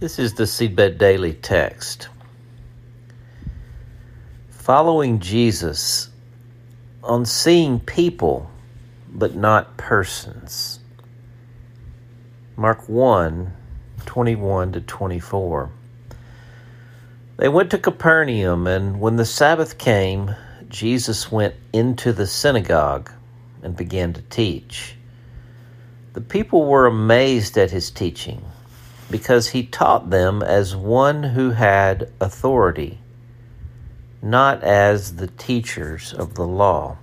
This is the Seedbed Daily text. Following Jesus on seeing people, but not persons. Mark 1:21-24. They went to Capernaum, and when the Sabbath came, Jesus went into the synagogue and began to teach. The people were amazed at his teaching, because he taught them as one who had authority, not as the teachers of the law.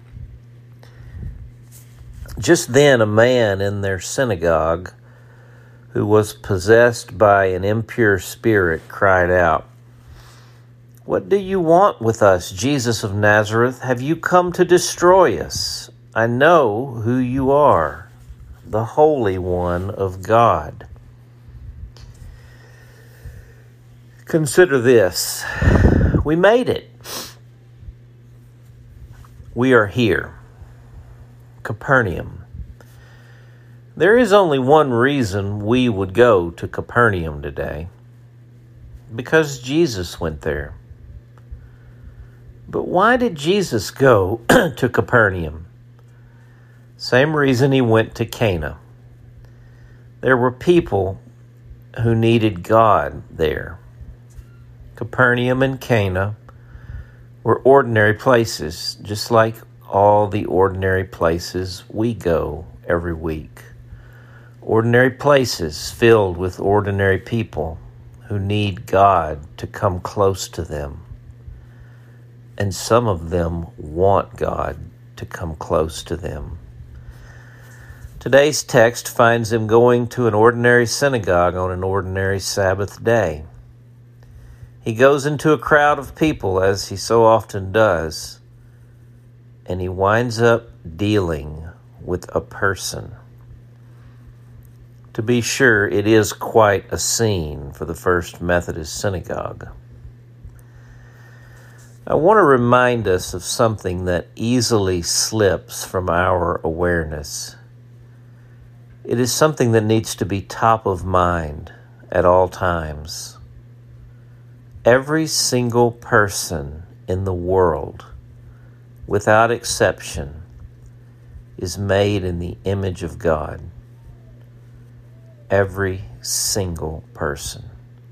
Just then a man in their synagogue who was possessed by an impure spirit cried out, "What do you want with us, Jesus of Nazareth? Have you come to destroy us? I know who you are, the Holy One of God." Consider this. We made it. We are here. Capernaum. There is only one reason we would go to Capernaum today. Because Jesus went there. But why did Jesus go to Capernaum? Same reason he went to Cana. There were people who needed God there. Capernaum and Cana were ordinary places, just like all the ordinary places we go every week. Ordinary places filled with ordinary people who need God to come close to them. And some of them want God to come close to them. Today's text finds him going to an ordinary synagogue on an ordinary Sabbath day. He goes into a crowd of people, as he so often does, and he winds up dealing with a person. To be sure, it is quite a scene for the First Methodist Synagogue. I want to remind us of something that easily slips from our awareness. It is something that needs to be top of mind at all times. Every single person in the world, without exception, is made in the image of God. Every single person.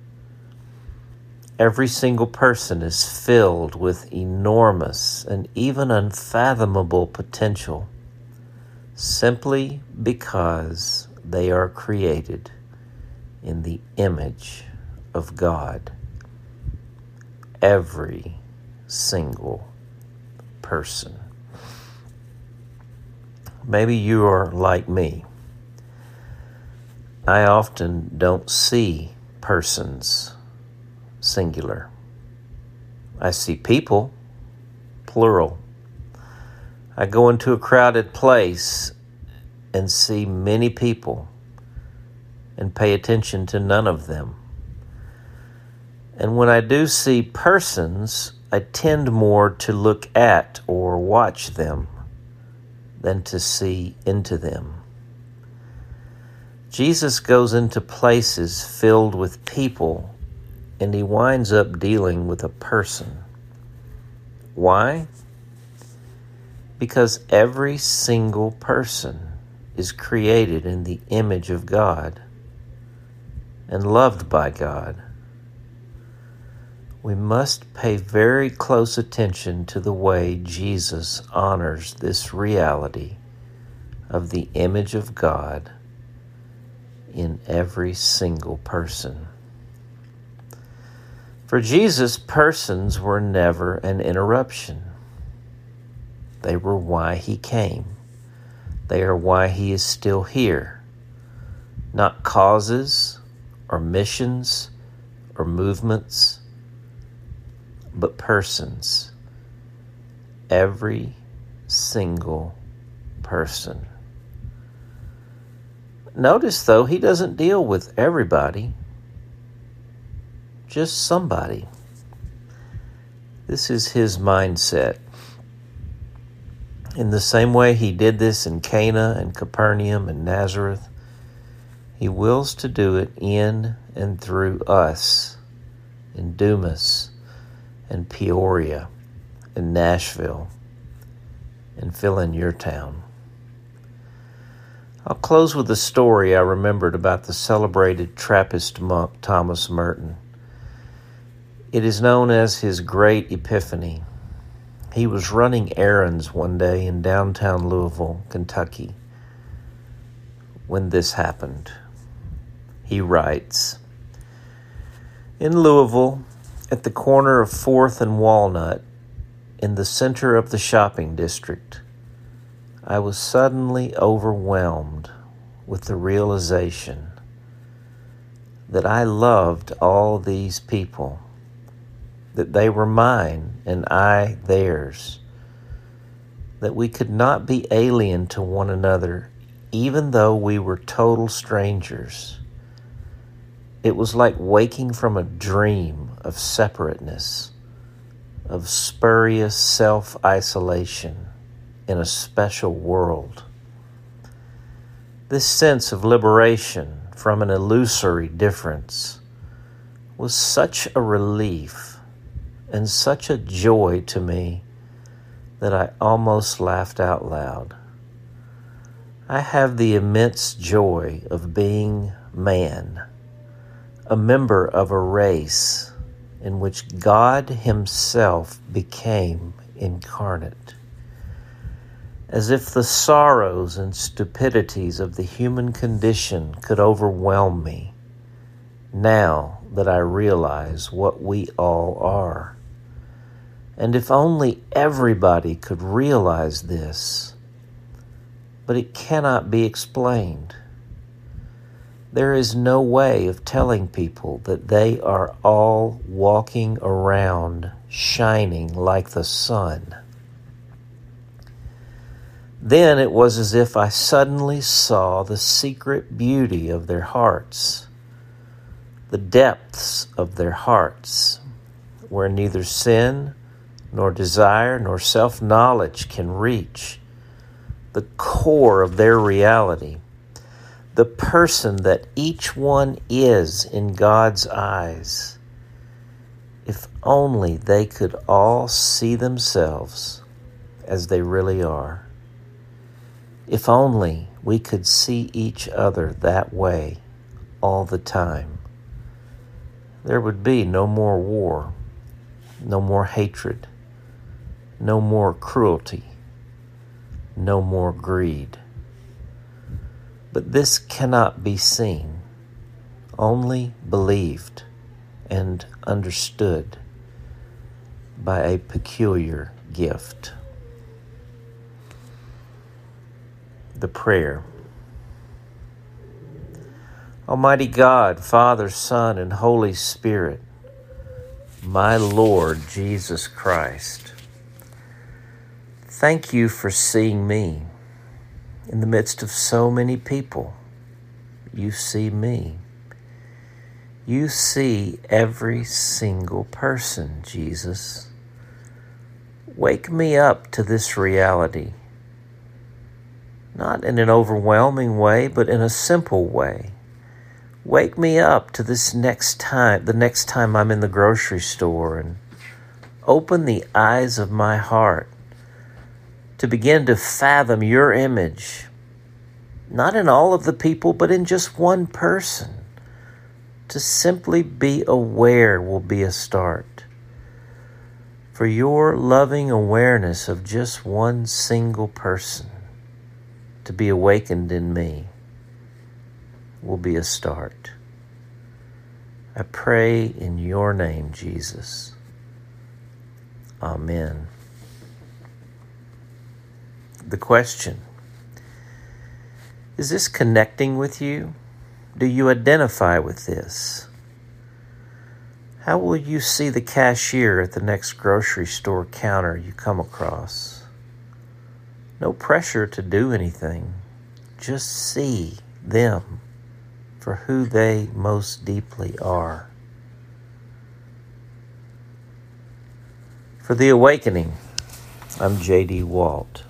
Every single person is filled with enormous and even unfathomable potential, simply because they are created in the image of God. Every single person. Maybe you are like me. I often don't see persons, singular. I see people, plural. I go into a crowded place and see many people and pay attention to none of them. And when I do see persons, I tend more to look at or watch them than to see into them. Jesus goes into places filled with people, and he winds up dealing with a person. Why? Because every single person is created in the image of God and loved by God. We must pay very close attention to the way Jesus honors this reality of the image of God in every single person. For Jesus, persons were never an interruption. They were why he came. They are why he is still here. Not causes or missions or movements, but persons. Every single person. Notice, though, he doesn't deal with everybody, just somebody. This is his mindset. In the same way he did this in Cana and Capernaum and Nazareth, He wills to do it in and through us in Dumas and Peoria and Nashville, and fill in your town. I'll close with a story I remembered about the celebrated Trappist monk Thomas Merton. It is known as his Great Epiphany. He was running errands one day in downtown Louisville, Kentucky, when this happened. He writes, "In Louisville, at the corner of 4th and Walnut, in the center of the shopping district, I was suddenly overwhelmed with the realization that I loved all these people, that they were mine and I theirs, that we could not be alien to one another even though we were total strangers. It was like waking from a dream of separateness, of spurious self-isolation in a special world. This sense of liberation from an illusory difference was such a relief and such a joy to me that I almost laughed out loud. I have the immense joy of being man, a member of a race in which God Himself became incarnate. As if the sorrows and stupidities of the human condition could overwhelm me, now that I realize what we all are. And if only everybody could realize this, but it cannot be explained. There is no way of telling people that they are all walking around shining like the sun. Then it was as if I suddenly saw the secret beauty of their hearts, the depths of their hearts, where neither sin, nor desire, nor self-knowledge can reach, the core of their reality, the person that each one is in God's eyes. If only they could all see themselves as they really are. If only we could see each other that way all the time. There would be no more war, no more hatred, no more cruelty, no more greed. But this cannot be seen, only believed and understood by a peculiar gift. The prayer. Almighty God, Father, Son, and Holy Spirit, my Lord Jesus Christ, thank you for seeing me. In the midst of so many people, you see me. You see every single person, Jesus. Wake me up to this reality, not in an overwhelming way, but in a simple way. Wake me up to this the next time I'm in the grocery store, and open the eyes of my heart to begin to fathom your image, not in all of the people, but in just one person. To simply be aware will be a start. For your loving awareness of just one single person to be awakened in me will be a start. I pray in your name, Jesus. Amen. The question: is this connecting with you? Do you identify with this? How will you see the cashier at the next grocery store counter you come across? No pressure to do anything. Just see them for who they most deeply are. For The Awakening, I'm J.D. Walt.